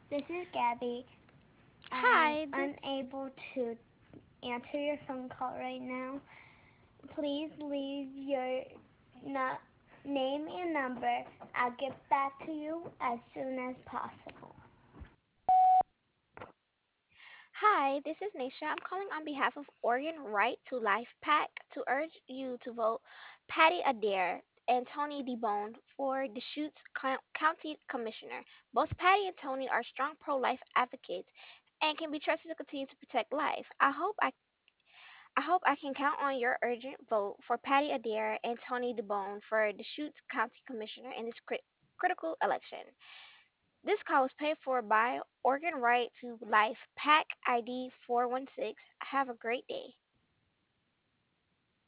This is Gabby. I'm Hi, unable to answer your phone call right now. Please leave your na- name and number. I'll get back to you as soon as possible. this is Nisha. I'm calling on behalf of Oregon Right to Life PAC to urge you to vote Patty Adair and Tony DeBone for Deschutes County Commissioner. Both Patty and Tony are strong pro-life advocates and can be trusted to continue to protect life. I hope I can count on your urgent vote for Patty Adair and Tony DeBone for Deschutes County Commissioner in this critical election. This call was paid for by Oregon Right to Life, PAC ID 416. Have a great day.